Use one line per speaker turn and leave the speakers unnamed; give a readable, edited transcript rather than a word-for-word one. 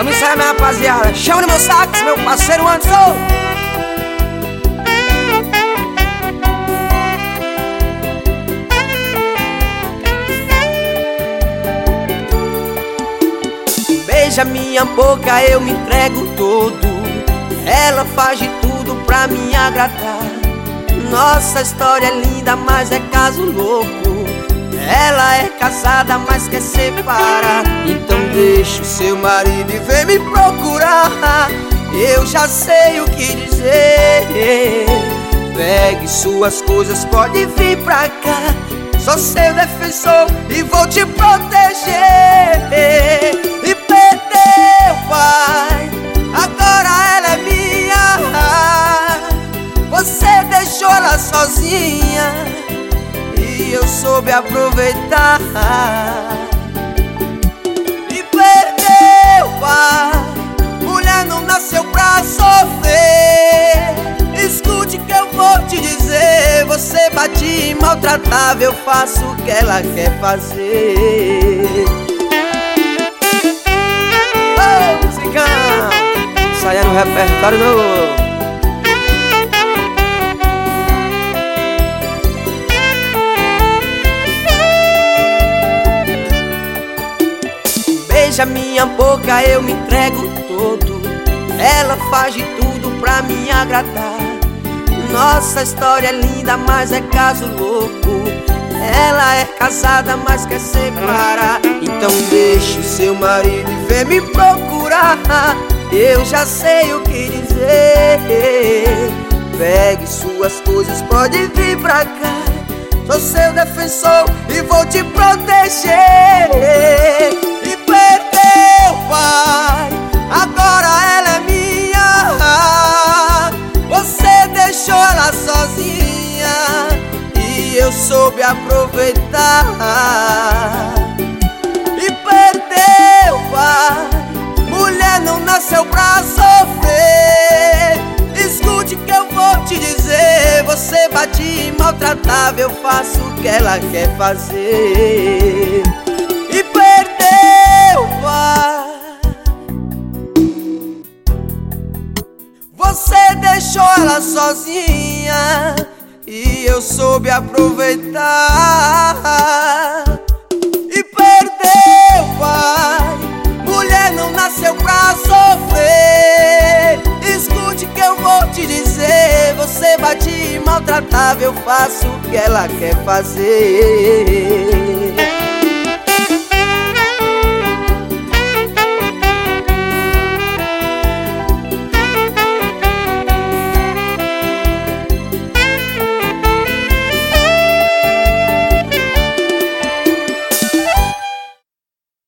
Vamos ensaiar, minha rapaziada. Chama no meu sax, meu parceiro Anderson. Beija minha boca, eu me entrego todo. Ela faz de tudo pra me agradar. Nossa história é linda, mas é caso louco. Ela é casada, mas quer separar. Então deixa o seu marido e vem me procurar. Eu já sei o que dizer. Pegue suas coisas, pode vir pra cá. Sou seu defensor e vou te proteger. E perdeu, pai, agora ela é minha. Você deixou ela sozinha e eu soube aproveitar. E perdeu, pai, mulher não nasceu pra sofrer. Escute que eu vou te dizer. Você bate e maltratava, eu faço o que ela quer fazer. Ô, musicão, saia no repertório novo. Beija minha boca, eu me entrego todo. Ela faz de tudo pra me agradar. Nossa história é linda, mas é caso louco. Ela é casada, mas quer separar. Então deixe o seu marido e vem me procurar. Eu já sei o que dizer. Pegue suas coisas, pode vir pra cá. Sou seu defensor e vou te proteger. E perdeu, pai, agora ela é minha. Você deixou ela sozinha e eu soube aproveitar. E perdeu, pai, mulher não nasceu pra sofrer. Escute que eu vou te dizer. Você bate e maltratava, eu faço o que ela quer fazer. E perdeu, pai, você deixou ela sozinha e eu soube aproveitar. E perdeu, pai, mulher não nasceu pra sofrer. Escute que eu vou te dizer. Você bate e maltratava, eu faço o que ela quer fazer.